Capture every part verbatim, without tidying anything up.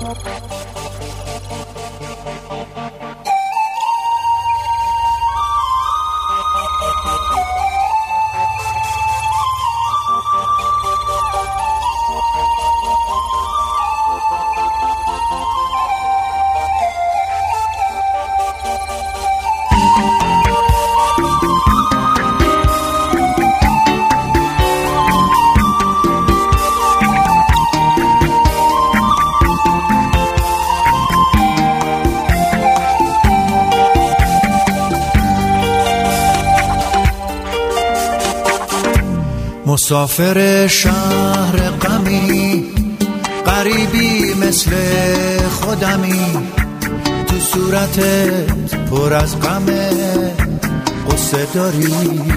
مسافر شهر غمی، غریبی مثل خودمی، تو صورتت پر از غمه، قصه داری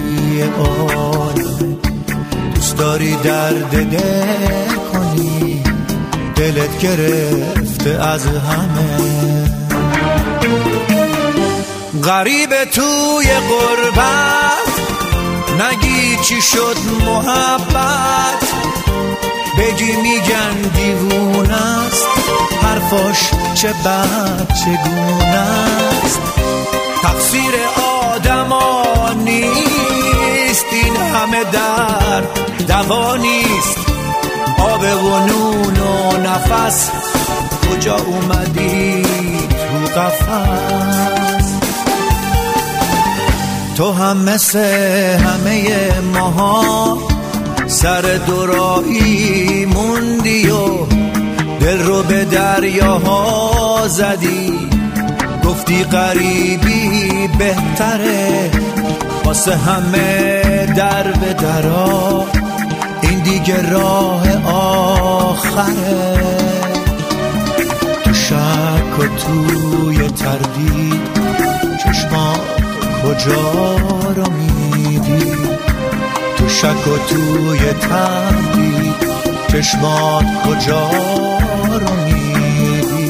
آدم، دوست داری درد دل کنی، دلت گرفته از همه. غریب توی غربت، نگی چی شد محبت، بگی میگن دیوونه است، حرفاش چه بد چگونه است. تقصیر آدما نیست این همه درد، دوا نیست آب و نون و نفس، کجا اومدی تو قفس. تو هم مثل همه ماها سر دوراهی موندی و دل رو به دریاها زدی، گفتی غریبی بهتره واسه همه در به درا، این دیگه راه آخره. تو شک و توی تردید چشمات کجا رو میدی، تو شک و توی تردید چشمات کجا رو میدی.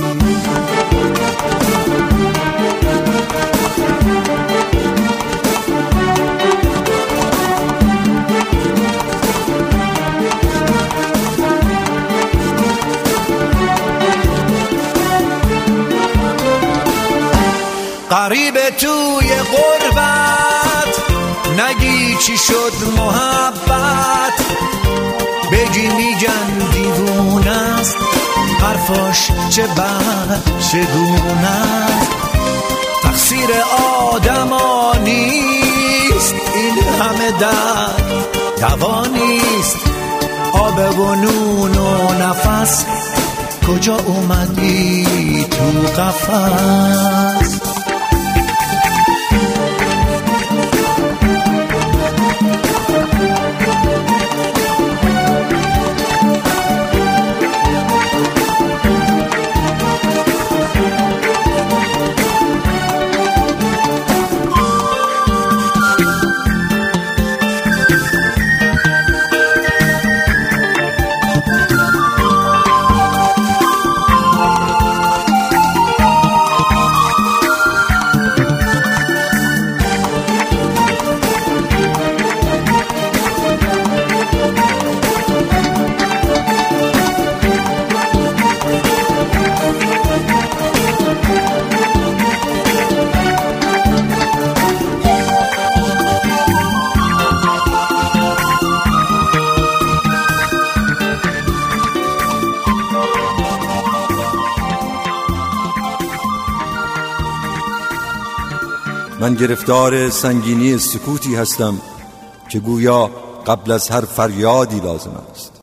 غریب توی غربت، نگی چی شد محبت، بگی میگن دیوونه است، حرفاش چه بد چگونه است. تقصیر آدما نیست این همه درد، دوا نیست آب و نون و نفس، کجا اومدی تو قفس. من گرفتار سنگینی سکوتی هستم که گویا قبل از هر فریادی لازم است.